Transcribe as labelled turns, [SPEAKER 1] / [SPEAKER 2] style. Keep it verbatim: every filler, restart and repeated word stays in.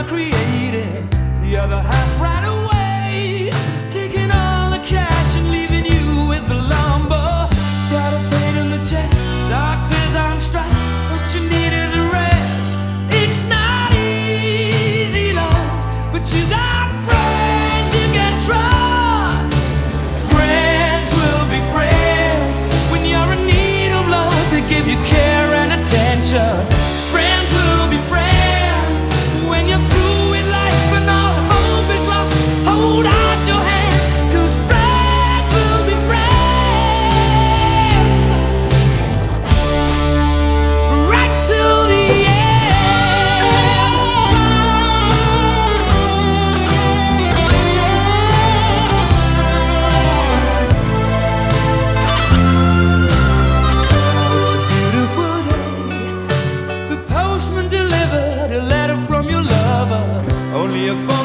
[SPEAKER 1] I created, the other half right away, taking all the cash and leaving you with the lumber. Got a pain in the chest, doctors on strike, what you need is a rest. It's not easy, love, but you got friends you can trust. Friends will be friends when you're in need of love. They give you care and attention. Friends will be friends when you're through with life and all hope is lost. Hold out your hand, 'cause friends will be friends right till the end. It's a beautiful day. The postman delivered a letter from your lover, only a phone